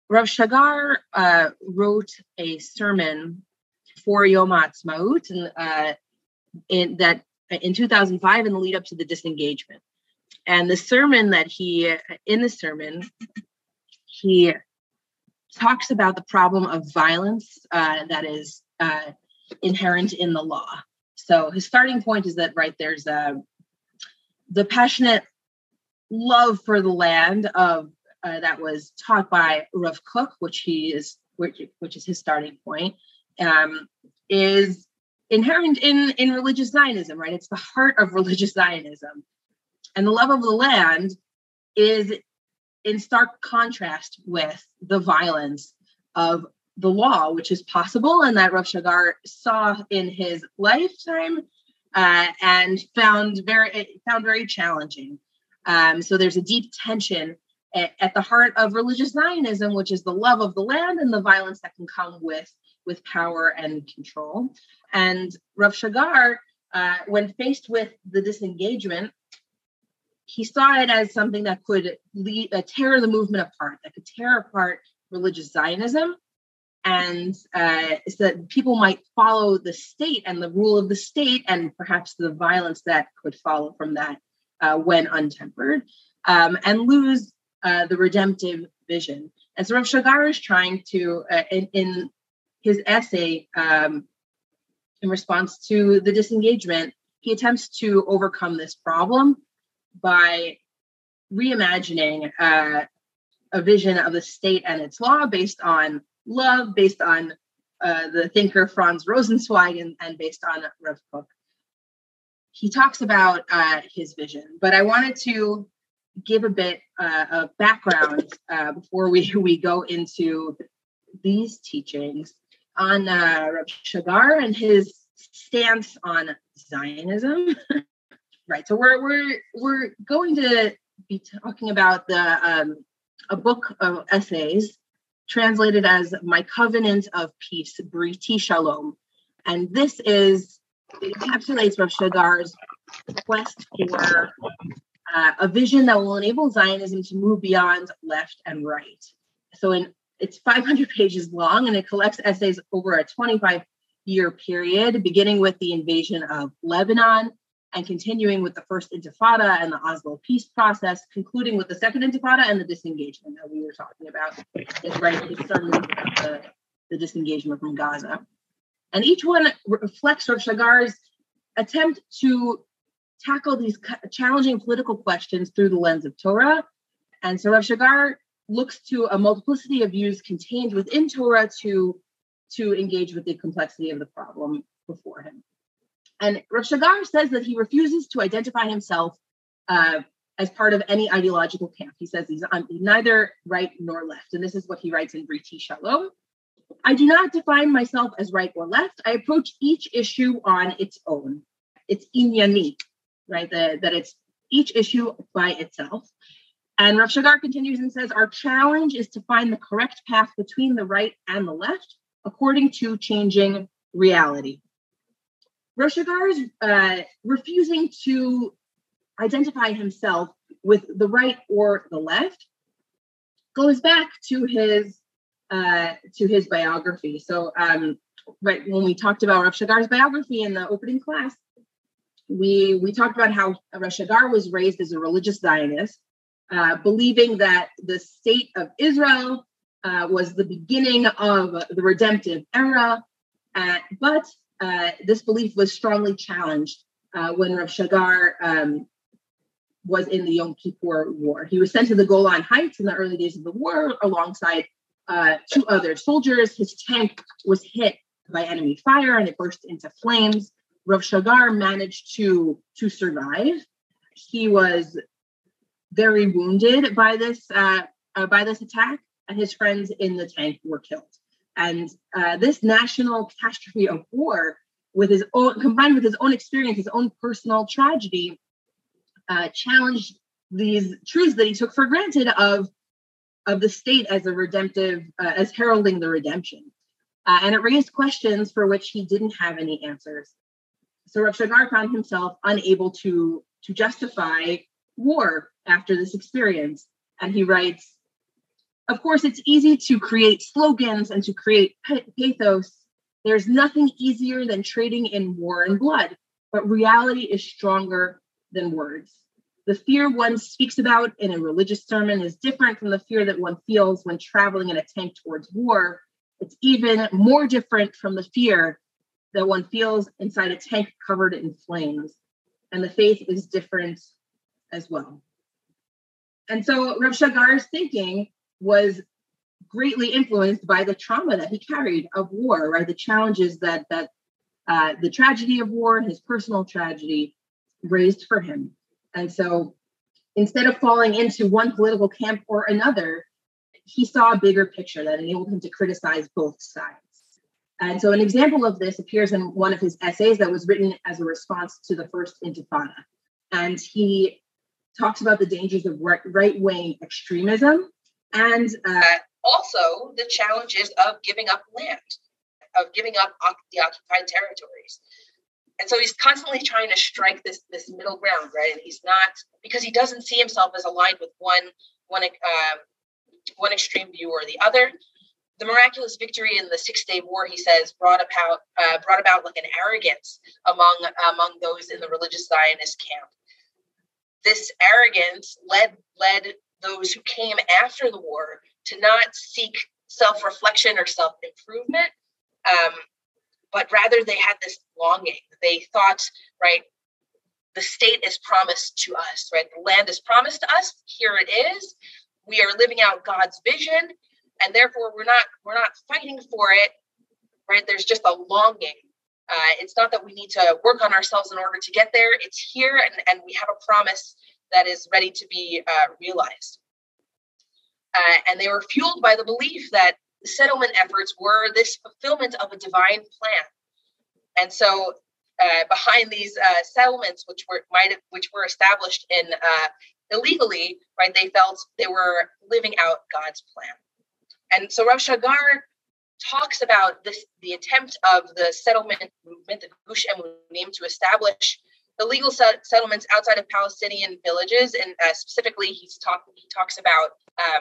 Rav Shagar wrote a sermon for Yom HaAtzmaut in 2005 in the lead up to the disengagement. And the sermon he talks about the problem of violence that is inherent in the law. So his starting point is that, right, there's the passionate love for the land of that was taught by Rav Kook, which is his starting point, is inherent in religious Zionism, right? It's the heart of religious Zionism. And the love of the land is in stark contrast with the violence of the law, which is possible and that Rav Shagar saw in his lifetime and found very challenging. So there's a deep tension at the heart of religious Zionism, which is the love of the land and the violence that can come with power and control. And Rav Shagar, when faced with the disengagement, he saw it as something that could tear the movement apart, that could tear apart religious Zionism, and so that people might follow the state and the rule of the state and perhaps the violence that could follow from that when untempered, and lose the redemptive vision. And so Rav Shagar is trying to, in his essay, in response to the disengagement, he attempts to overcome this problem by reimagining a vision of the state and its law based on love, based on the thinker Franz Rosenzweig, and based on Rav Kook. He talks about his vision, but I wanted to give a bit of background before we go into these teachings on Rav Shagar and his stance on Zionism. Right. So we're going to be talking about a book of essays translated as My Covenant of Peace, Briti Shalom. And this encapsulates Rav Shagar's quest for a vision that will enable Zionism to move beyond left and right. So it's 500 pages long, and it collects essays over a 25-year period, beginning with the invasion of Lebanon and continuing with the First Intifada and the Oslo peace process, concluding with the Second Intifada and the disengagement that we were talking about. His sermon about the disengagement from Gaza. And each one reflects Rav Shagar's attempt to tackle these challenging political questions through the lens of Torah. And so Rav Shagar looks to a multiplicity of views contained within Torah to engage with the complexity of the problem before him. And Rav Shagar says that he refuses to identify himself as part of any ideological camp. He says he's neither right nor left. And this is what he writes in Briti Shalom. I do not define myself as right or left. I approach each issue on its own. It's inyani, right? That it's each issue by itself. And Rav Shagar continues and says, our challenge is to find the correct path between the right and the left, according to changing reality. Rav Shagar is refusing to identify himself with the right or the left, goes back to his biography. So right when we talked about Rav Shagar's biography in the opening class, we talked about how Rav Shagar was raised as a religious Zionist, believing that the state of Israel was the beginning of the redemptive era, but this belief was strongly challenged when Rav Shagar was in the Yom Kippur War. He was sent to the Golan Heights in the early days of the war alongside two other soldiers. His tank was hit by enemy fire and it burst into flames. Rav Shagar managed to survive. He was very wounded by this attack, and his friends in the tank were killed. And this national catastrophe of war, combined with his own experience, his own personal tragedy, challenged these truths that he took for granted of the state as a redemptive, as heralding the redemption. And it raised questions for which he didn't have any answers. So Rav Shagar found himself unable to justify war after this experience. And he writes, Of course, it's easy to create slogans and to create pathos. There's nothing easier than trading in war and blood, but reality is stronger than words. The fear one speaks about in a religious sermon is different from the fear that one feels when traveling in a tank towards war. It's even more different from the fear that one feels inside a tank covered in flames. And the faith is different as well. And so Rav Shagar's thinking was greatly influenced by the trauma that he carried of war, right? The challenges that the tragedy of war, his personal tragedy, raised for him. And so instead of falling into one political camp or another, he saw a bigger picture that enabled him to criticize both sides. And so an example of this appears in one of his essays that was written as a response to the First Intifada. And he talks about the dangers of right-wing extremism and also the challenges of giving up land, of giving up the occupied territories. And so he's constantly trying to strike this middle ground, right? And he's not, because he doesn't see himself as aligned with one extreme view or the other. The miraculous victory in the 6-day war, he says, brought about like an arrogance among those in the religious Zionist camp. This arrogance led those who came after the war to not seek self-reflection or self-improvement, but rather they had this longing. They thought, right, the state is promised to us, right? The land is promised to us. Here it is. We are living out God's vision, and therefore we're not fighting for it, right? There's just a longing. It's not that we need to work on ourselves in order to get there. It's here, and we have a promise that is ready to be realized. And they were fueled by the belief that the settlement efforts were this fulfillment of a divine plan. And so behind these settlements, which were established in illegally, right, they felt they were living out God's plan. And so Rav Shagar talks about the attempt of the settlement movement, the Gush Emunim, to establish illegal settlements outside of Palestinian villages, and specifically, he talks about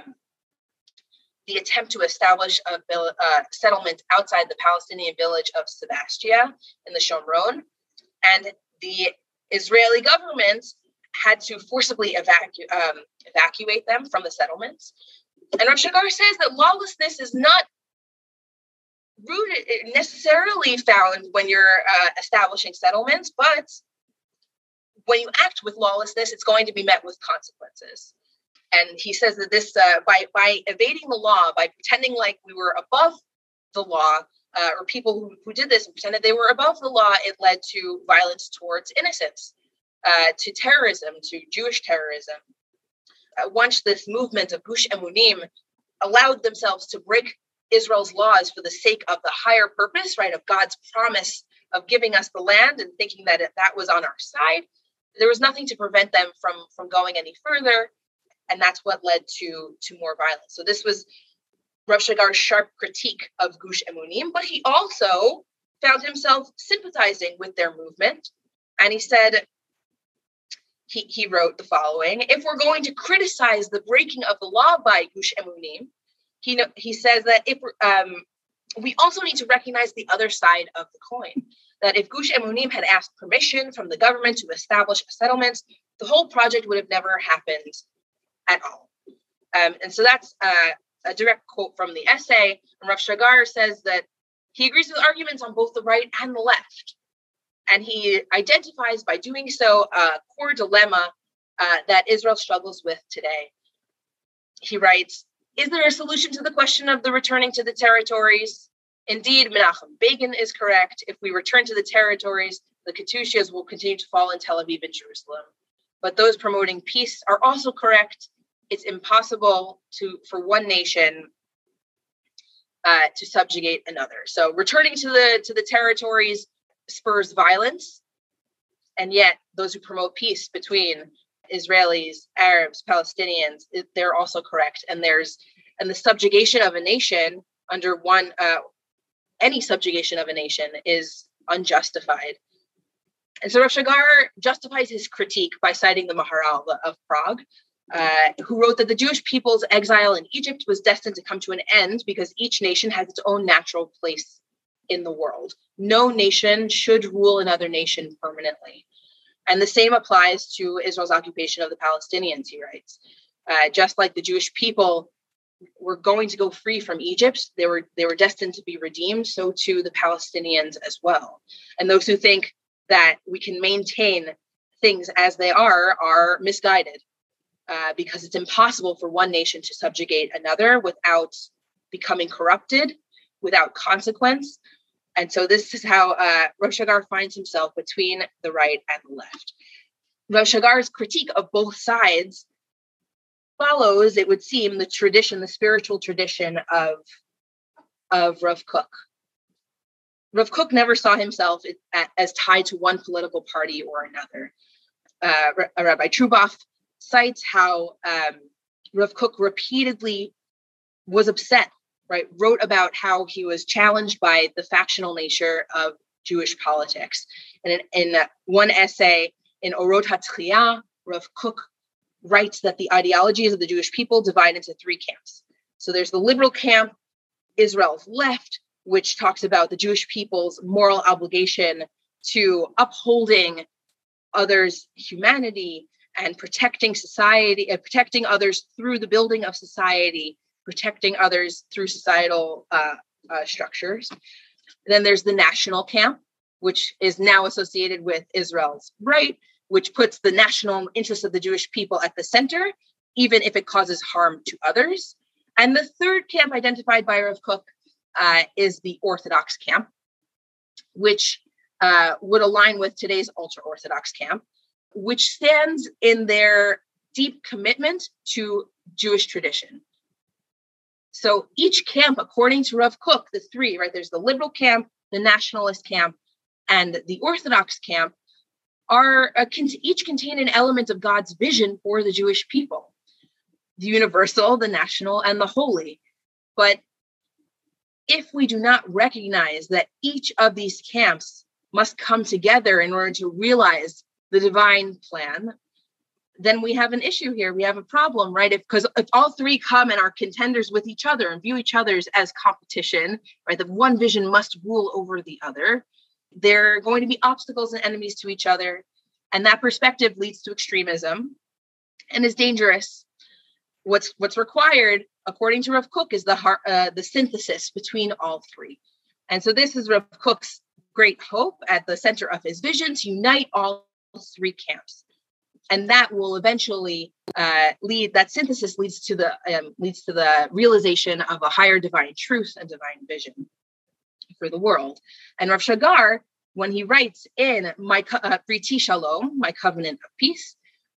the attempt to establish a settlement outside the Palestinian village of Sebastia in the Shomron, and the Israeli government had to forcibly evacuate them from the settlements. And Rav Shagar says that lawlessness is not rooted necessarily found when you're establishing settlements, but when you act with lawlessness, it's going to be met with consequences. And he says that this, by evading the law, by pretending like we were above the law, or people who did this and pretended they were above the law, it led to violence towards innocents, to terrorism, to Jewish terrorism. Once this movement of Gush Emunim allowed themselves to break Israel's laws for the sake of the higher purpose, right, of God's promise of giving us the land and thinking that that was on our side, there was nothing to prevent them from going any further. And that's what led to more violence. So this was Rav Shagar's sharp critique of Gush Emunim, but he also found himself sympathizing with their movement. And he said, he wrote the following: if we're going to criticize the breaking of the law by Gush Emunim, he says that if we also need to recognize the other side of the coin, that if Gush Emunim had asked permission from the government to establish a settlement, the whole project would have never happened at all. And so that's a direct quote from the essay. And Rav Shagar says that he agrees with arguments on both the right and the left. And he identifies by doing so a core dilemma that Israel struggles with today. He writes, is there a solution to the question of the returning to the territories? Indeed, Menachem Begin is correct. If we return to the territories, the Katushias will continue to fall in Tel Aviv and Jerusalem. But those promoting peace are also correct. It's impossible for one nation to subjugate another. So returning to the territories spurs violence, and yet those who promote peace between Israelis, Arabs, Palestinians, they're also correct. And the subjugation of a nation under any subjugation of a nation is unjustified. And so Rav Shagar justifies his critique by citing the Maharal of Prague, who wrote that the Jewish people's exile in Egypt was destined to come to an end because each nation has its own natural place in the world. No nation should rule another nation permanently. And the same applies to Israel's occupation of the Palestinians, he writes. Just like the Jewish people were going to go free from Egypt, they were destined to be redeemed, so too the Palestinians as well. And those who think that we can maintain things as they are misguided, because it's impossible for one nation to subjugate another without becoming corrupted, without consequence. And so this is how Rav Shagar finds himself between the right and the left. Rav Shagar's critique of both sides follows, it would seem, the spiritual tradition of Rav Kook. Rav Kook never saw himself as tied to one political party or another. Rabbi Truboff cites how Rav Kook repeatedly was upset, right? Wrote about how he was challenged by the factional nature of Jewish politics. And in one essay in Orot HaTchiyah, Rav Kook writes that the ideologies of the Jewish people divide into three camps. So there's the liberal camp, Israel's left, which talks about the Jewish people's moral obligation to upholding others' humanity and protecting society, protecting others through the building of society, protecting others through societal structures. Then there's the national camp, which is now associated with Israel's right, which puts the national interests of the Jewish people at the center, even if it causes harm to others. And the third camp identified by Rav Kook is the Orthodox camp, which would align with today's ultra-Orthodox camp, which stands in their deep commitment to Jewish tradition. So each camp, according to Rav Kook, the three, right, there's the liberal camp, the nationalist camp, and the Orthodox camp, are each contain an element of God's vision for the Jewish people, the universal, the national, and the holy. But if we do not recognize that each of these camps must come together in order to realize the divine plan, then we have an issue here. We have a problem, right? Because if all three come and are contenders with each other and view each other as competition, right? That one vision must rule over the other. They're going to be obstacles and enemies to each other. And that perspective leads to extremism and is dangerous. What's required, according to Rav Kook, is the synthesis between all three. And so this is Rav Kook's great hope at the center of his vision, to unite all three camps. And that will eventually that synthesis leads to the realization of a higher divine truth and divine vision for the world. And Rav Shagar, when he writes in Briti Shalom, my covenant of peace,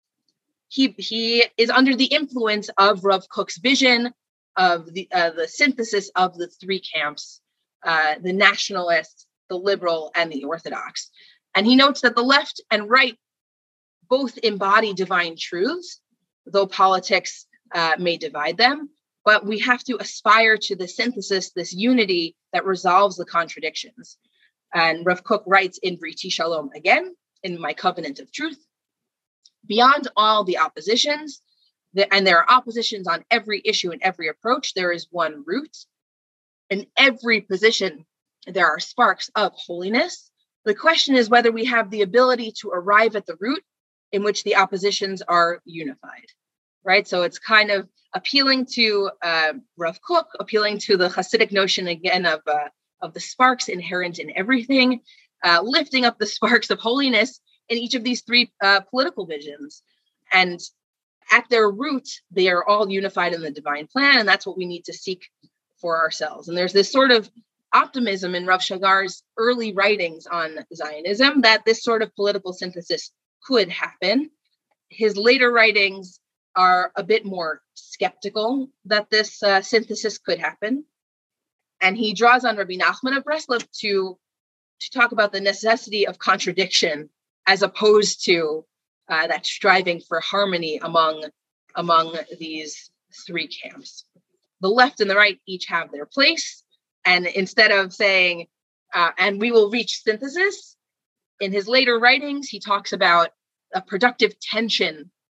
he is under the influence of Rav Kook's vision of the synthesis of the three camps, the nationalist, the liberal, and the Orthodox. And he notes that the left and right both embody divine truths, though politics may divide them, but we have to aspire to the synthesis, this unity that resolves the contradictions. And Rav Kook writes in Briti Shalom again, in my covenant of truth, beyond all the oppositions, and there are oppositions on every issue and every approach, there is one root. In every position, there are sparks of holiness. The question is whether we have the ability to arrive at the root in which the oppositions are unified, right? So it's kind of appealing to Rav Kook, appealing to the Hasidic notion again of the sparks inherent in everything, lifting up the sparks of holiness in each of these three political visions. And at their root, they are all unified in the divine plan, and that's what we need to seek for ourselves. And there's this sort of optimism in Rav Shagar's early writings on Zionism that this sort of political synthesis could happen. His later writings are a bit more skeptical that this synthesis could happen. And he draws on Rabbi Nachman of Breslov to talk about the necessity of contradiction as opposed to that striving for harmony among these three camps. The left and the right each have their place. And instead of saying, and we will reach synthesis, in his later writings, he talks about a productive tension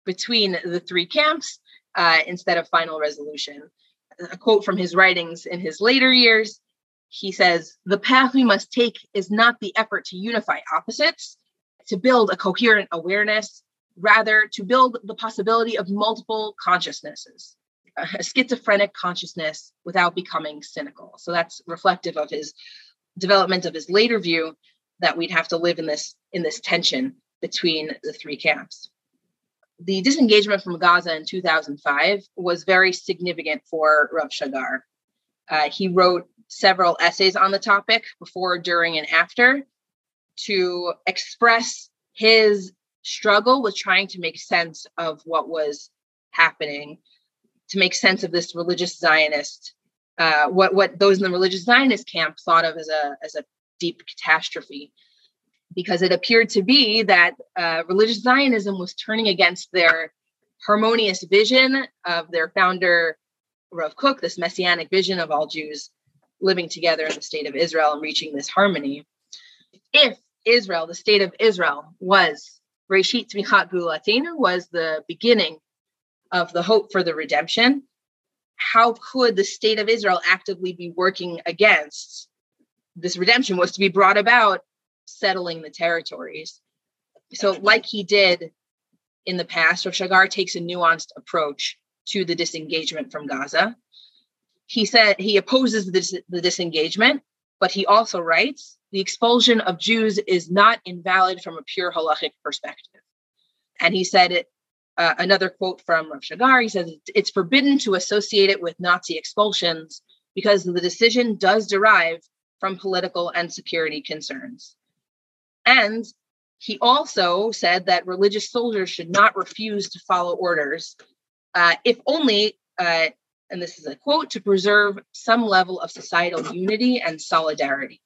between the three camps instead of final resolution. A quote from his writings in his later years, he says, "The path we must take is not the effort to unify opposites, to build a coherent awareness, rather to build the possibility of multiple consciousnesses, a schizophrenic consciousness without becoming cynical." So that's reflective of his development of his later view that we'd have to live in this tension between the three camps. The disengagement from Gaza in 2005 was very significant for Rav Shagar. He wrote several essays on the topic before, during, and after to express his struggle with trying to make sense of what was happening, to make sense of this religious Zionist, what those in the religious Zionist camp thought of as a deep catastrophe, because it appeared to be that religious Zionism was turning against their harmonious vision of their founder, Rav Kook, this messianic vision of all Jews living together in the state of Israel and reaching this harmony. If Israel, the state of Israel, was Reshit Tzmichat Geulatenu, was the beginning of the hope for the redemption, how could the state of Israel actively be working against this redemption? Was to be brought about settling the territories. So like he did in the past, Rav Shagar takes a nuanced approach to the disengagement from Gaza. He said he opposes the disengagement, but he also writes, "The expulsion of Jews is not invalid from a pure halachic perspective." And he said it, another quote from Rav Shagar, he says, "It's forbidden to associate it with Nazi expulsions because the decision does derive from political and security concerns." And he also said that religious soldiers should not refuse to follow orders, if only, and this is a quote, "to preserve some level of societal unity and solidarity."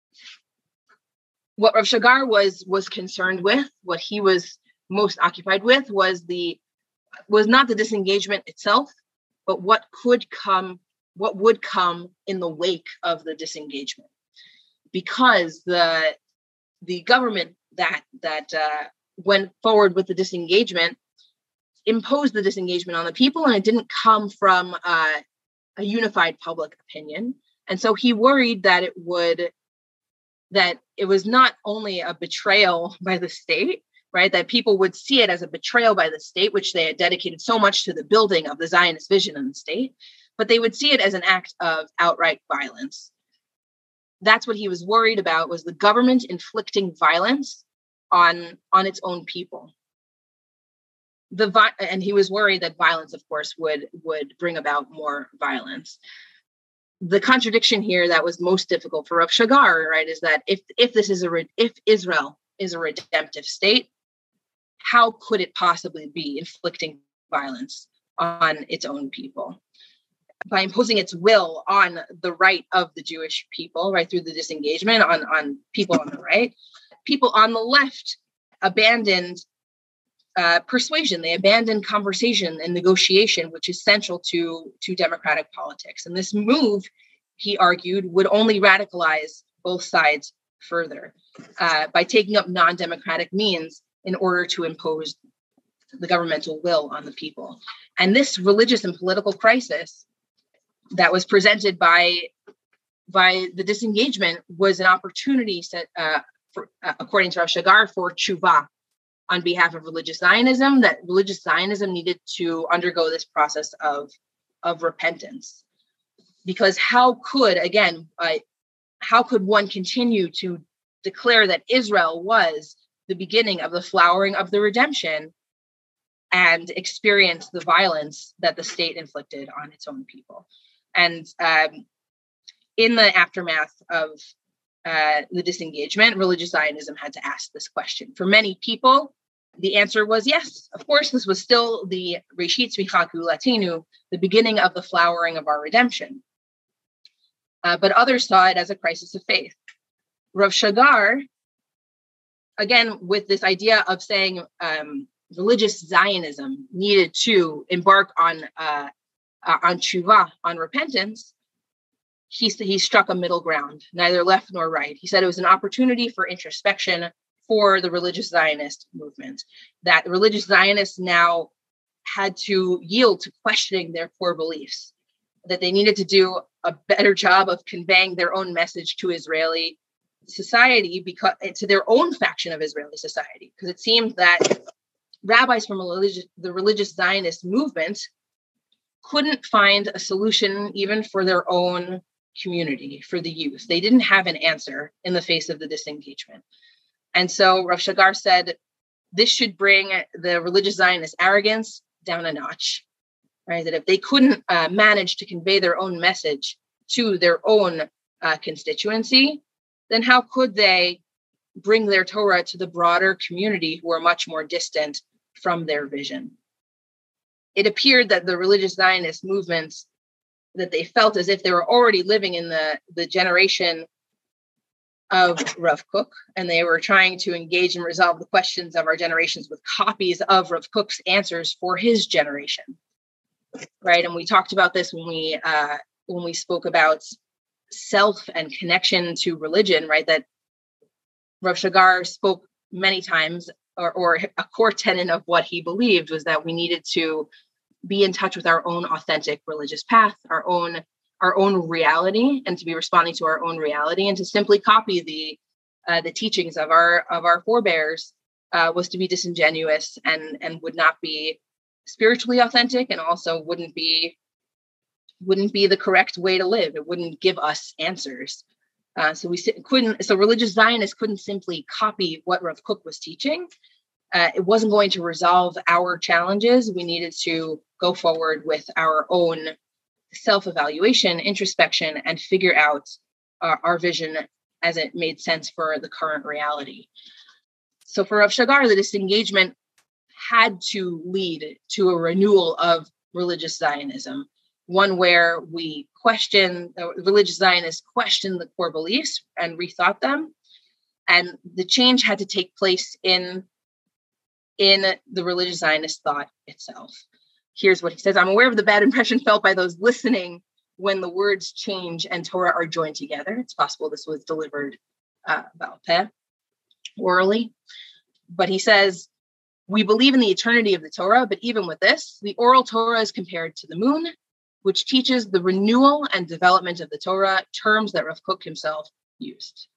What Rav Shagar was concerned with, what he was most occupied with, was not the disengagement itself, but what would come in the wake of the disengagement, because the government that went forward with the disengagement imposed the disengagement on the people, and it didn't come from a unified public opinion. And so he worried that it was not only a betrayal by the state, right? That people would see it as a betrayal by the state, which they had dedicated so much to the building of the Zionist vision in the state, but they would see it as an act of outright violence. That's what he was worried about, was the government inflicting violence on its own people. And he was worried that violence, of course, would bring about more violence. The contradiction here that was most difficult for Rav Shagar, right, is that if Israel is a redemptive state, how could it possibly be inflicting violence on its own people? By imposing its will on the right of the Jewish people, right, through the disengagement on people on the right, people on the left abandoned persuasion. They abandoned conversation and negotiation, which is central to democratic politics. And this move, he argued, would only radicalize both sides further by taking up non-democratic means in order to impose the governmental will on the people. And this religious and political crisis that was presented by the disengagement was an opportunity set, according to Rav Shagar, for tshuva on behalf of religious Zionism, that religious Zionism needed to undergo this process of repentance. Because how could one continue to declare that Israel was the beginning of the flowering of the redemption and experience the violence that the state inflicted on its own people? And in the aftermath of the disengagement, religious Zionism had to ask this question. For many people, the answer was yes. Of course, this was still the Reshit Tzmichat Geulatenu, the beginning of the flowering of our redemption. But others saw it as a crisis of faith. Rav Shagar, again, with this idea of saying religious Zionism needed to embark on tshuva, on repentance, he struck a middle ground, neither left nor right. He said it was an opportunity for introspection for the religious Zionist movement, that the religious Zionists now had to yield to questioning their core beliefs, that they needed to do a better job of conveying their own message to Israeli society, because to their own faction of Israeli society, because it seemed that rabbis from the religious Zionist movement couldn't find a solution even for their own community, for the youth. They didn't have an answer in the face of the disengagement. And so Rav Shagar said, this should bring the religious Zionist arrogance down a notch, right? That if they couldn't manage to convey their own message to their own constituency, then how could they bring their Torah to the broader community who are much more distant from their vision? It appeared that the religious Zionist movements, that they felt as if they were already living in the generation of Rav Kook, and they were trying to engage and resolve the questions of our generations with copies of Rav Kook's answers for his generation, right? And we talked about this when we spoke about self and connection to religion, right? That Rav Shagar spoke many times, or a core tenet of what he believed was that we needed to be in touch with our own authentic religious path, our own reality, and to be responding to our own reality, and to simply copy the teachings of our forebears was to be disingenuous and would not be spiritually authentic, and also wouldn't be the correct way to live. It wouldn't give us answers. So religious Zionists couldn't simply copy what Rav Kook was teaching. It wasn't going to resolve our challenges. We needed to go forward with our own self-evaluation, introspection, and figure out our vision as it made sense for the current reality. So for Rav Shagar, the disengagement had to lead to a renewal of religious Zionism, one where we religious Zionists questioned the core beliefs and rethought them. And the change had to take place in the religious Zionist thought itself. Here's what he says: I'm aware of the bad impression felt by those listening when the words change and Torah are joined together. It's possible this was delivered Baal Peh, orally. But he says, we believe in the eternity of the Torah, but even with this, the oral Torah is compared to the moon, which teaches the renewal and development of the Torah, terms that Rav Kook himself used.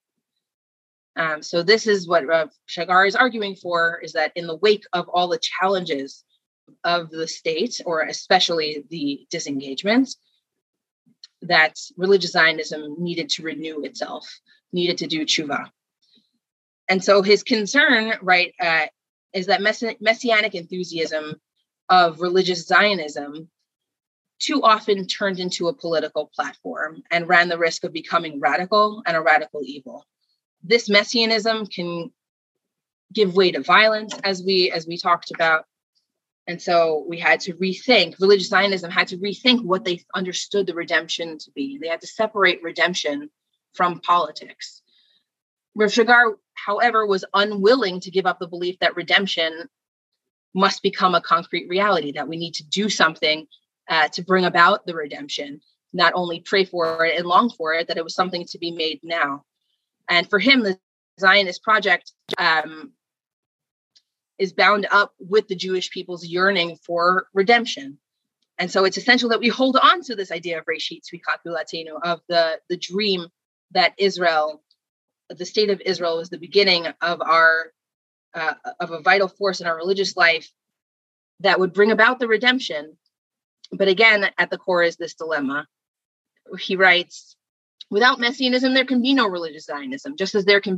So this is what Rav Shagar is arguing for, is that in the wake of all the challenges of the state, or especially the disengagement, that religious Zionism needed to renew itself, needed to do tshuva. And so his concern, right, is that messianic enthusiasm of religious Zionism too often turned into a political platform and ran the risk of becoming radical and a radical evil. This messianism can give way to violence, as we talked about. And so we had to rethink, religious Zionism had to rethink what they understood the redemption to be. They had to separate redemption from politics. Rav Shagar, however, was unwilling to give up the belief that redemption must become a concrete reality, that we need to do something to bring about the redemption, not only pray for it and long for it, that it was something to be made now. And for him, the Zionist project is bound up with the Jewish people's yearning for redemption. And so it's essential that we hold on to this idea of Reshit Tzmichat Geulatenu, of the dream that Israel, the state of Israel, was the beginning of of a vital force in our religious life that would bring about the redemption. But again, at the core is this dilemma. He writes, without messianism, there can be no religious Zionism, just as there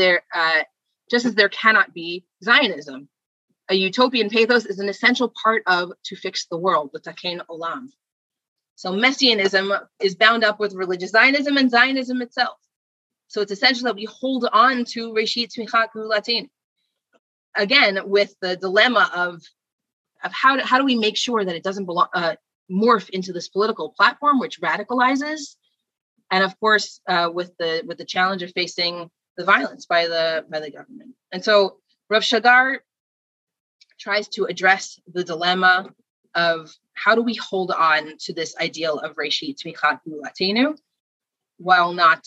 cannot be Zionism. A utopian pathos is an essential part of to fix the world, the Taken Olam. So messianism is bound up with religious Zionism and Zionism itself. So it's essential that we hold on to Reshit Tzmichat Geulatenu. Again, with the dilemma of how do we make sure that it doesn't morph into this political platform which radicalizes, and of course with the challenge of facing the violence by the government. And so Rav Shagar tries to address the dilemma of how do we hold on to this ideal of Reshit Tzmichat Geulatenu while not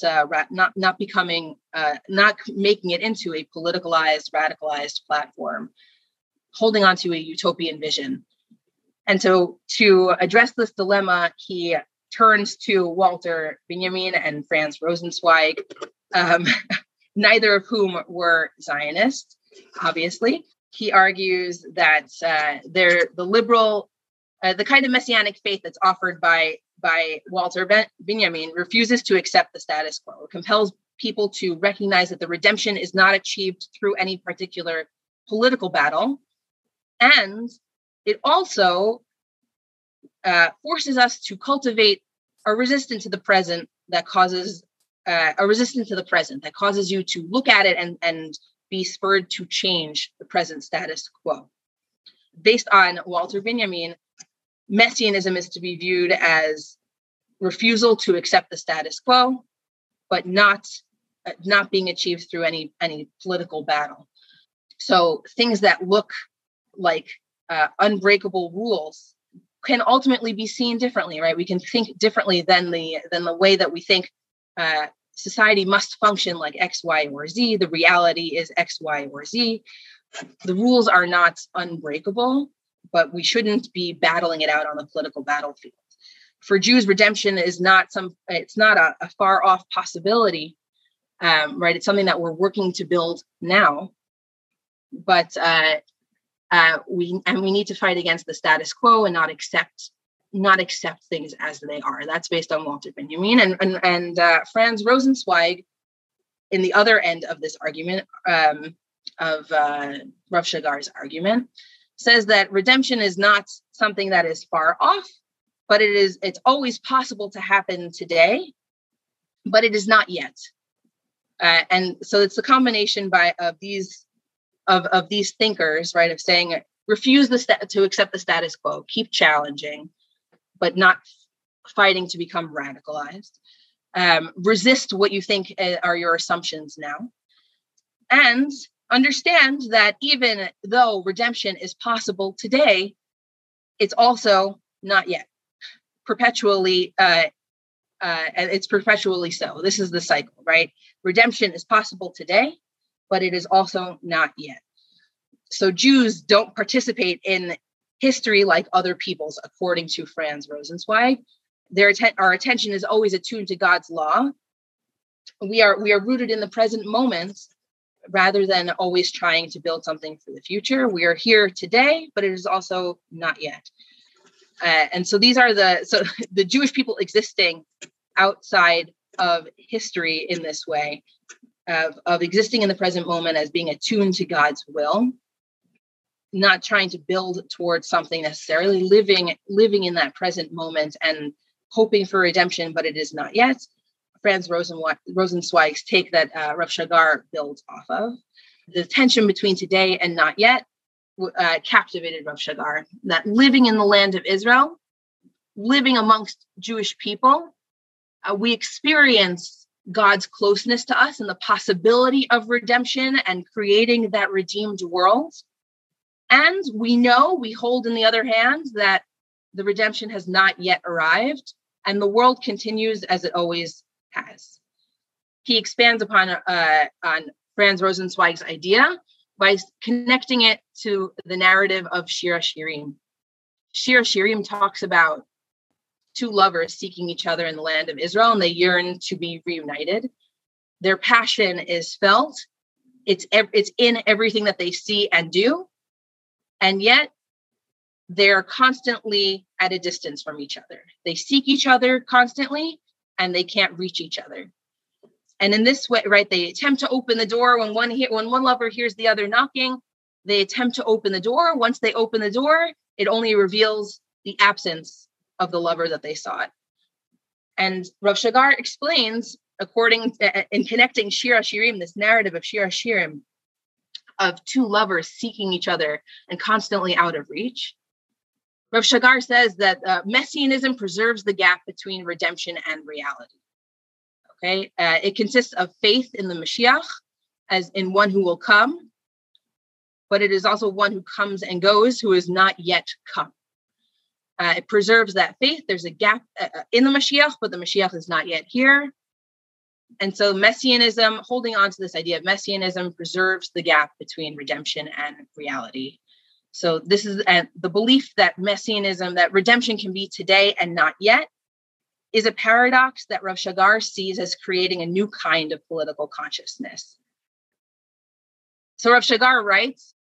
making it into a politicalized, radicalized platform, holding on to a utopian vision. And so to address this dilemma, he turns to Walter Benjamin and Franz Rosenzweig, neither of whom were Zionists, obviously. He argues that the kind of messianic faith that's offered by Walter Benjamin refuses to accept the status quo. It compels people to recognize that the redemption is not achieved through any particular political battle. And it also forces us to cultivate a resistance to the present that causes you to look at it and be spurred to change the present status quo. Based on Walter Benjamin, messianism is to be viewed as refusal to accept the status quo, but not being achieved through any political battle. So things that look like unbreakable rules can ultimately be seen differently, right? We can think differently than the way that we think society must function, like X, Y, or Z. The reality is X, Y, or Z. The rules are not unbreakable, but we shouldn't be battling it out on the political battlefield. For Jews, redemption is not a far off possibility, right? It's something that we're working to build now, but we need to fight against the status quo and not accept things as they are. That's based on Walter Benjamin and Franz Rosenzweig. In the other end of this argument of Rav Shagar's argument, says that redemption is not something that is far off, but it's always possible to happen today, but it is not yet. And so it's a combination of these thinkers, right, of saying refuse to accept the status quo, keep challenging, but not fighting to become radicalized. Resist what you think are your assumptions now, and understand that even though redemption is possible today, it's also not yet. Perpetually, it's perpetually so. This is the cycle, right? Redemption is possible today, but it is also not yet. So Jews don't participate in history like other peoples, according to Franz Rosenzweig. Our attention is always attuned to God's law. We are rooted in the present moment, rather than always trying to build something for the future. We are here today, but it is also not yet. And so the Jewish people existing outside of history in this way, of existing in the present moment as being attuned to God's will, not trying to build towards something necessarily, living in that present moment and hoping for redemption, but it is not yet. Franz Rosenzweig's take that Rav Shagar builds off of. The tension between today and not yet captivated Rav Shagar, that living in the land of Israel, living amongst Jewish people, we experience God's closeness to us and the possibility of redemption and creating that redeemed world. And we hold in the other hand that the redemption has not yet arrived and the world continues as it always has. He expands upon Franz Rosenzweig's idea by connecting it to the narrative of Shir HaShirim. Shir HaShirim talks about two lovers seeking each other in the land of Israel, and they yearn to be reunited. Their passion is felt. It's in everything that they see and do. And yet they're constantly at a distance from each other. They seek each other constantly, and they can't reach each other. And in this way, right, they attempt to open the door when one lover hears the other knocking. They attempt to open the door. Once they open the door, it only reveals the absence of the lover that they sought. And Rav Shagar explains, in connecting Shir HaShirim, this narrative of Shir HaShirim, of two lovers seeking each other and constantly out of reach. Rav Shagar says that messianism preserves the gap between redemption and reality. Okay, it consists of faith in the Mashiach, as in one who will come, but it is also one who comes and goes, who is not yet come. It preserves that faith. There's a gap in the Mashiach, but the Mashiach is not yet here. And so messianism, holding on to this idea of messianism, preserves the gap between redemption and reality. So this is the belief that messianism, that redemption can be today and not yet, is a paradox that Rav Shagar sees as creating a new kind of political consciousness. So Rav Shagar writes,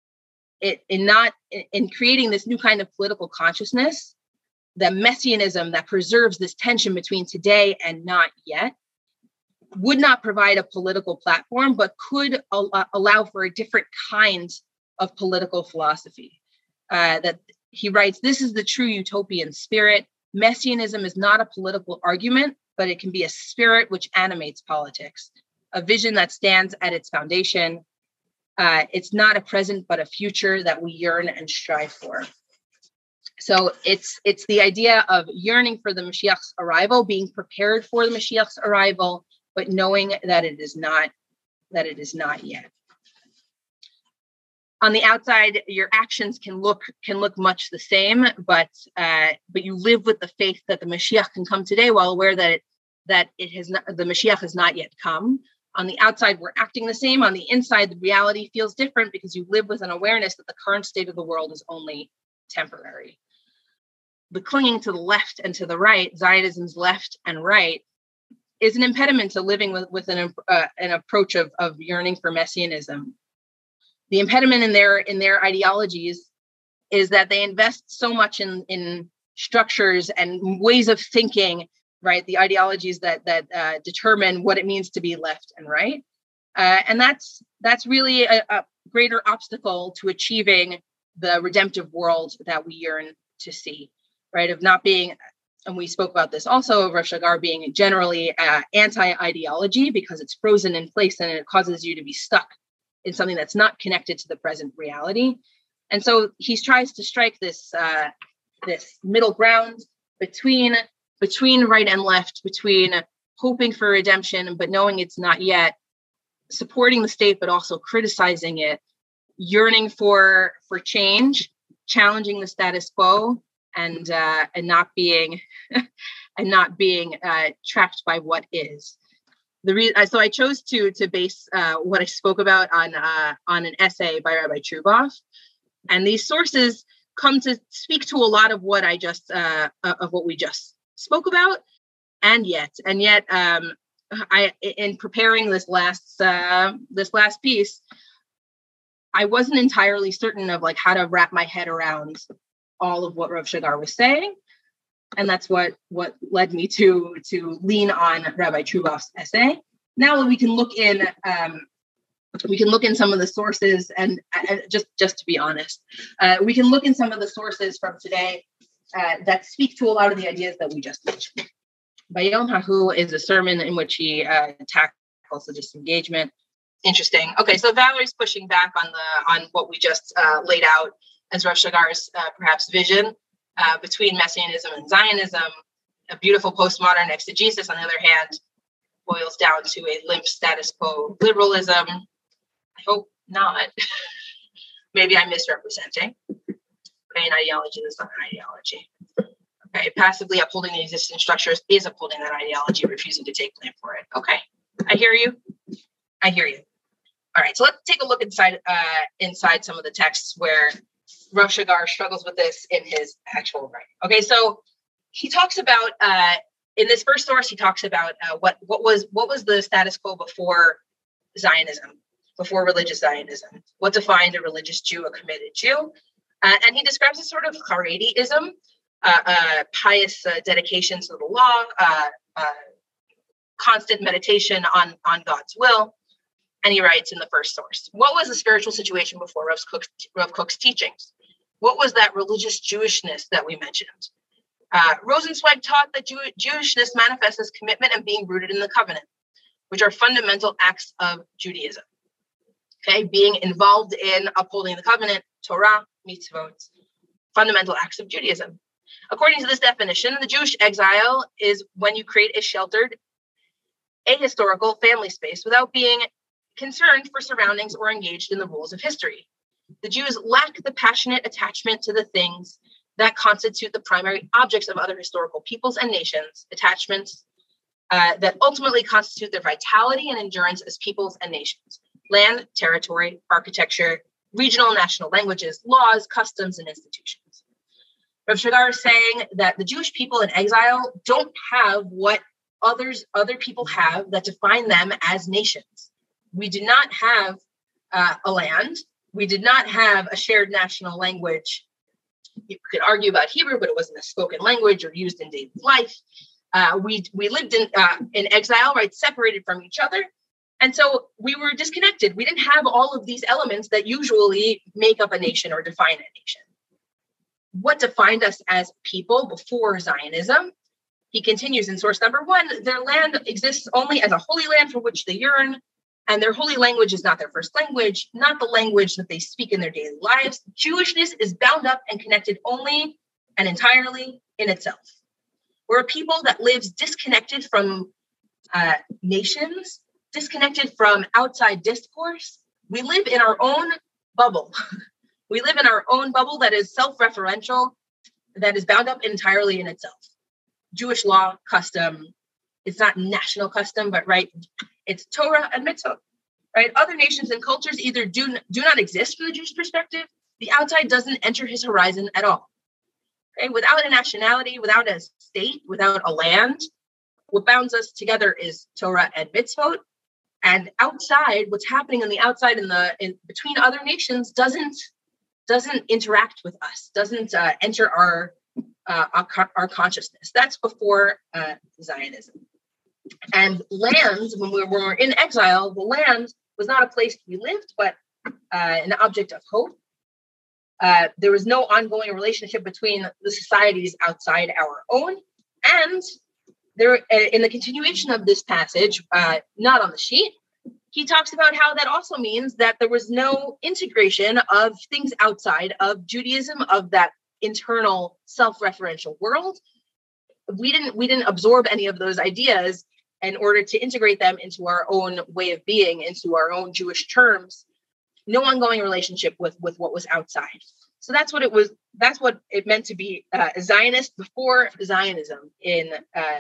in creating this new kind of political consciousness, the messianism that preserves this tension between today and not yet would not provide a political platform, but could allow for a different kind of political philosophy. That he writes, this is the true utopian spirit. Messianism is not a political argument, but it can be a spirit which animates politics, a vision that stands at its foundation. It's not a present, but a future that we yearn and strive for. So it's the idea of yearning for the Mashiach's arrival, being prepared for the Mashiach's arrival, but knowing that it is not yet. On the outside, your actions can look much the same, but you live with the faith that the Mashiach can come today, while aware that the Mashiach has not yet come. On the outside, we're acting the same. On the inside, the reality feels different because you live with an awareness that the current state of the world is only temporary. The clinging to the left and to the right, Zionism's left and right, is an impediment to living with an approach of yearning for messianism. The impediment in their ideologies is that they invest so much in structures and ways of thinking, right? The ideologies that determine what it means to be left and right, and that's really a greater obstacle to achieving the redemptive world that we yearn to see, right? Of not being, and we spoke about this also, of Rav Shagar being generally anti-ideology because it's frozen in place and it causes you to be stuck in something that's not connected to the present reality. And so he tries to strike this middle ground between right and left, between hoping for redemption but knowing it's not yet, supporting the state but also criticizing it, yearning for change, challenging the status quo, and not being trapped by what is. So I chose to base what I spoke about on an essay by Rabbi Truboff, and these sources come to speak to a lot of what we just spoke about, and yet, I, in preparing this last piece, I wasn't entirely certain of how to wrap my head around all of what Rav Shagar was saying, and that's what led me to lean on Rabbi Truboff's essay. Now we can look in some of the sources, and just to be honest, we can look in some of the sources from today that speak to a lot of the ideas that we just mentioned. Bayom Hahu is a sermon in which he tackles the disengagement. Interesting. Okay, so Valerie's pushing back on what we just laid out as Rav Shagar's perhaps vision between Messianism and Zionism. A beautiful postmodern exegesis, on the other hand, boils down to a limp status quo liberalism. I hope not. Maybe I'm misrepresenting. Okay, an ideology is not an ideology. Okay, passively upholding the existing structures is upholding that ideology, refusing to take blame for it. Okay, I hear you. All right, so let's take a look inside some of the texts where Rav Shagar struggles with this in his actual writing. Okay, so he talks about in this first source, he talks about what was the status quo before Zionism, before religious Zionism. What defined a religious Jew, a committed Jew? And he describes a sort of Haredeism, pious dedication to the law, constant meditation on God's will. And he writes in the first source, what was the spiritual situation before Rav Kook's teachings? What was that religious Jewishness that we mentioned? Rosenzweig taught that Jewishness manifests as commitment and being rooted in the covenant, which are fundamental acts of Judaism. Okay, being involved in upholding the covenant, Torah, mitzvot, fundamental acts of Judaism. According to this definition, the Jewish exile is when you create a sheltered, ahistorical family space without being concerned for surroundings or engaged in the rules of history. The Jews lack the passionate attachment to the things that constitute the primary objects of other historical peoples and nations, attachments that ultimately constitute their vitality and endurance as peoples and nations: land, territory, architecture, regional and national languages, laws, customs, and institutions. Rav Shragar is saying that the Jewish people in exile don't have what other people have that define them as nations. We do not have a land. We did not have a shared national language. You could argue about Hebrew, but it wasn't a spoken language or used in daily life. We lived in exile, right, separated from each other. And so we were disconnected. We didn't have all of these elements that usually make up a nation or define a nation. What defined us as people before Zionism? He continues in source number 1, their land exists only as a holy land for which they yearn, and their holy language is not their first language, not the language that they speak in their daily lives. Jewishness is bound up and connected only and entirely in itself. We're a people that lives disconnected from nations, disconnected from outside discourse. We live in our own bubble. We live in our own bubble that is self-referential, that is bound up entirely in itself. Jewish law, custom, it's not national custom, but right, it's Torah and mitzvot, right? Other nations and cultures either do not exist from the Jewish perspective. The outside doesn't enter his horizon at all. Okay? Without a nationality, without a state, without a land, what bounds us together is Torah and mitzvot. And outside, what's happening on the outside in between other nations doesn't interact with us, doesn't enter our consciousness. That's before Zionism. And land, when we were in exile, the land was not a place to be lived, but an object of hope. There was no ongoing relationship between the societies outside our own. And there, in the continuation of this passage, not on the sheet, he talks about how that also means that there was no integration of things outside of Judaism, of that internal self-referential world. We didn't absorb any of those ideas in order to integrate them into our own way of being, into our own Jewish terms. No ongoing relationship with what was outside. So that's what it was. That's what it meant to be a Zionist before Zionism in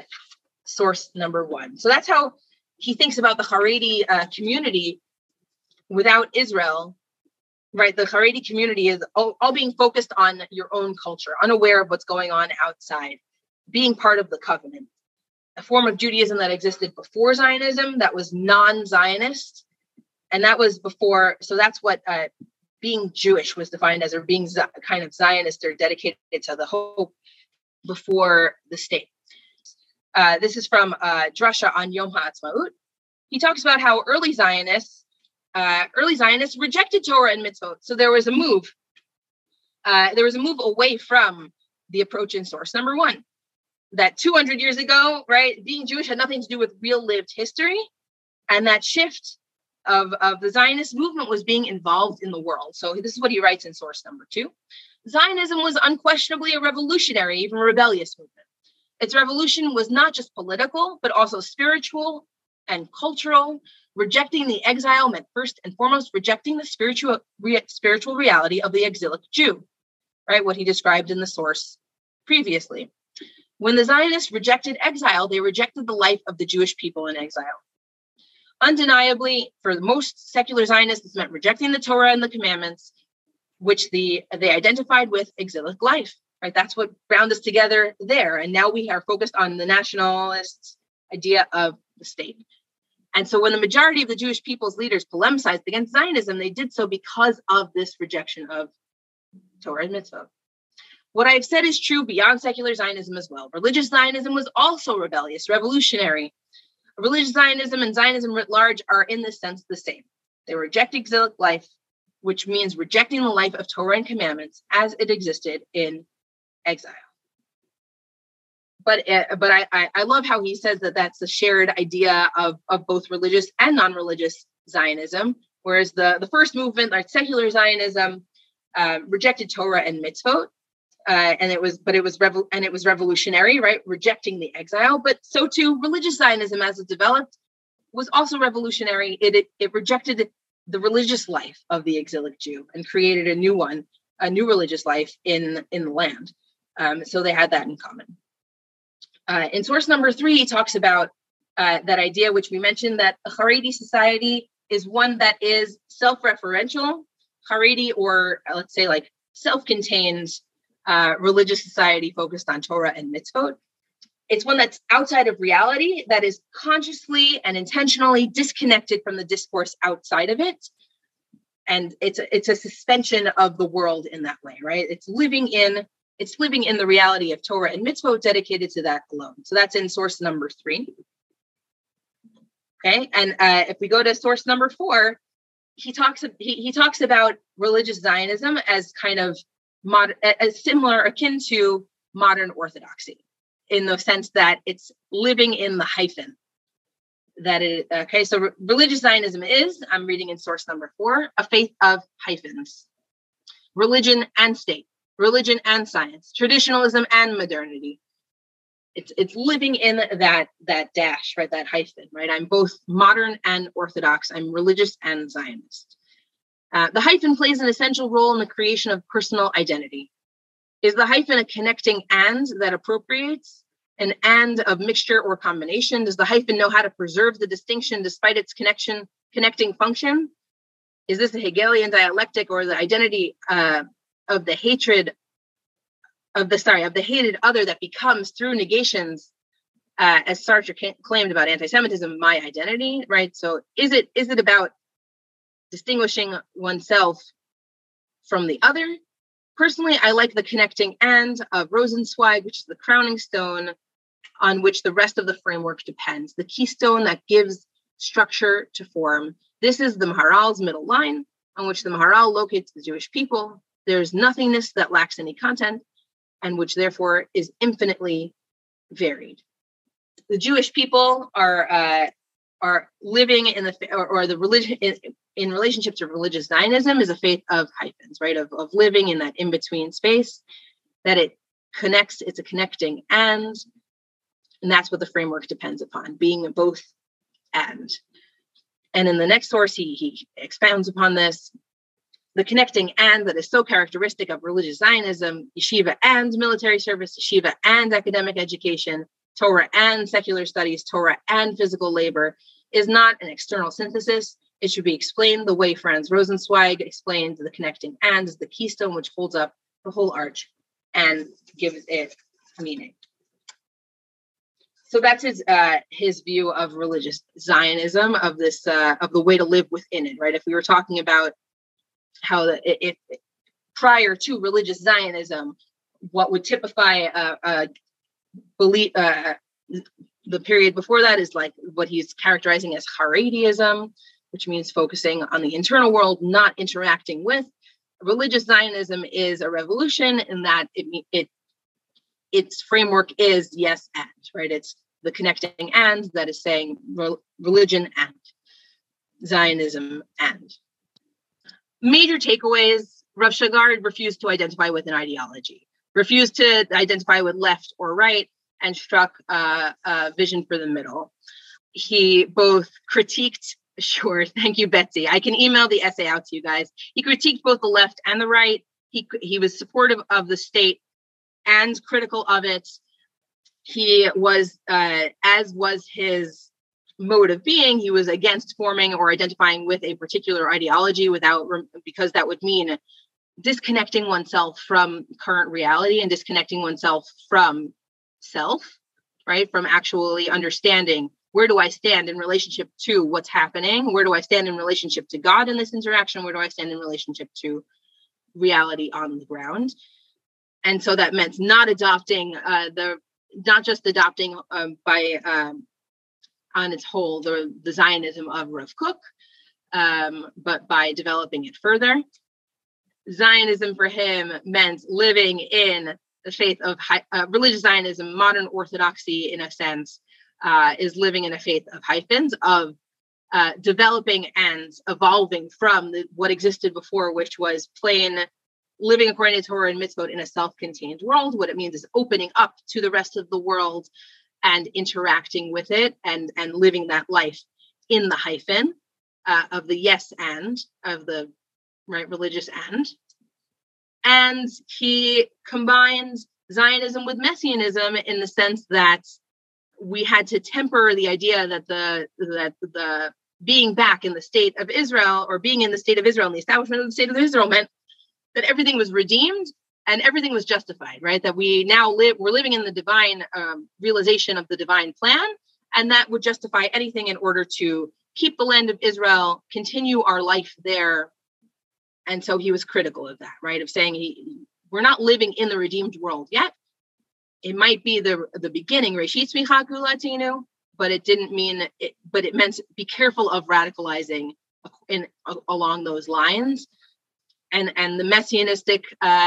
source number 1. So that's how he thinks about the Haredi community without Israel. Right, the Haredi community is all being focused on your own culture, unaware of what's going on outside, being part of the covenant, a form of Judaism that existed before Zionism that was non-Zionist, and that was before. So that's what being Jewish was defined as, or being kind of Zionist or dedicated to the hope before the state. This is from Drasha on Yom HaAtzmaut. He talks about how early Zionists rejected Torah and mitzvot. So there was a move. There was a move away from the approach in source number 1. That 200 years ago, right, being Jewish had nothing to do with real lived history. And that shift of the Zionist movement was being involved in the world. So this is what he writes in source number 2. Zionism was unquestionably a revolutionary, even rebellious movement. Its revolution was not just political, but also spiritual and cultural. Rejecting the exile meant first and foremost rejecting the spiritual reality of the exilic Jew, right? What he described in the source previously. When the Zionists rejected exile, they rejected the life of the Jewish people in exile. Undeniably, for most secular Zionists, this meant rejecting the Torah and the commandments, which they identified with exilic life, right? That's what bound us together there. And now we are focused on the nationalist idea of the state. And so when the majority of the Jewish people's leaders polemicized against Zionism, they did so because of this rejection of Torah and mitzvah. What I've said is true beyond secular Zionism as well. Religious Zionism was also rebellious, revolutionary. Religious Zionism and Zionism writ large are in this sense the same. They reject exilic life, which means rejecting the life of Torah and commandments as it existed in exile. But I love how he says that that's a shared idea of both religious and non-religious Zionism, whereas the first movement, like secular Zionism, rejected Torah and mitzvot, and it was revolutionary, right? Rejecting the exile, but so too religious Zionism, as it developed, was also revolutionary. It rejected the religious life of the exilic Jew and created a new one, a new religious life in the land. So they had that in common. In source number 3, he talks about that idea, which we mentioned, that a Haredi society is one that is self-referential. Haredi, or let's say like self-contained religious society focused on Torah and mitzvot. It's one that's outside of reality, that is consciously and intentionally disconnected from the discourse outside of it. And it's a suspension of the world in that way, right? It's living in the reality of Torah and mitzvot, dedicated to that alone. So that's in source number 3. Okay, and if we go to source number 4, he talks about religious Zionism as kind of as similar, akin to modern Orthodoxy, in the sense that it's living in the hyphen. So religious Zionism is, I'm reading in source number 4, a faith of hyphens: religion and state, religion and science, traditionalism and modernity. It's living in that dash, right? That hyphen, right? I'm both modern and Orthodox. I'm religious and Zionist. The hyphen plays an essential role in the creation of personal identity. Is the hyphen a connecting and that appropriates, an and of mixture or combination? Does the hyphen know how to preserve the distinction despite its connecting function? Is this a Hegelian dialectic, or the identity of the hated other that becomes, through negations, as Sartre claimed about anti-Semitism, my identity, right? So is it about distinguishing oneself from the other? Personally, I like the connecting and of Rosenzweig, which is the crowning stone on which the rest of the framework depends, the keystone that gives structure to form. This is the Maharal's middle line, on which the Maharal locates the Jewish people. There's nothingness that lacks any content, and which therefore is infinitely varied. The Jewish people are living in the religion in relationship to religious Zionism is a faith of hyphens, right? Of living in that in-between space, that it connects, it's a connecting and that's what the framework depends upon, being both and. And in the next source, he expounds upon this. The connecting and that is so characteristic of religious Zionism: yeshiva and military service, yeshiva and academic education, Torah and secular studies, Torah and physical labor, is not an external synthesis. It should be explained the way Franz Rosenzweig explained the connecting and is the keystone which holds up the whole arch and gives it meaning. So that's his view of religious Zionism, of this of the way to live within it, right? If we were talking about how if prior to religious Zionism, what would typify a belief, the period before that is like what he's characterizing as Haredism, which means focusing on the internal world, not interacting with. Religious Zionism is a revolution in that its framework is yes and, right? It's the connecting and that is saying religion and Zionism and. Major takeaways: Rav Shagard refused to identify with an ideology, refused to identify with left or right, and struck a vision for the middle. He both critiqued, sure, thank you, Betsy. I can email the essay out to you guys. He critiqued both the left and the right. He was supportive of the state and critical of it. He was, as was his mode of being, he was against forming or identifying with a particular ideology because that would mean disconnecting oneself from current reality and disconnecting oneself from self, right? From actually understanding, where do I stand in relationship to what's happening? Where do I stand in relationship to God in this interaction? Where do I stand in relationship to reality on the ground? And so that meant not just adopting on its whole the Zionism of Rav Kook, but by developing it further. Zionism for him meant living in the faith of religious Zionism. Modern Orthodoxy, in a sense, is living in a faith of hyphens, of developing and evolving from what existed before, which was plain living according to Torah and mitzvot in a self-contained world. What it means is opening up to the rest of the world and interacting with it and living that life in the hyphen of the yes and, of the right religious and. And he combines Zionism with Messianism in the sense that we had to temper the idea that the being back in the state of Israel, or being in the state of Israel and the establishment of the state of Israel, meant that everything was redeemed and everything was justified, right? That we're living in the divine realization of the divine plan, and that would justify anything in order to keep the land of Israel, continue our life there. And so he was critical of that, right? Of saying we're not living in the redeemed world yet. It might be the beginning, Reshit Tzmicha Geula, but it didn't mean it. But it meant be careful of radicalizing along those lines. And the messianistic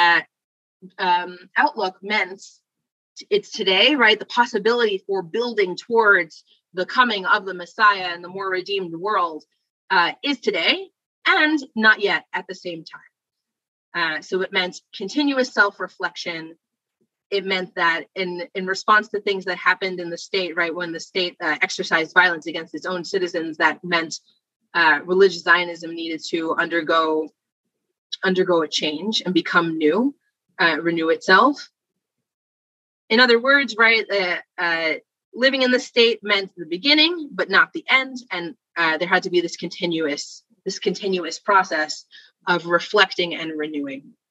outlook meant it's today, right? The possibility for building towards the coming of the Messiah and the more redeemed world is today, and not yet at the same time. So it meant continuous self-reflection. It meant that in response to things that happened in the state, right, when the state exercised violence against its own citizens, that meant religious Zionism needed to undergo a change and become new, renew itself. In other words, right, living in the state meant the beginning, but not the end, and there had to be this continuous process of reflecting and renewing.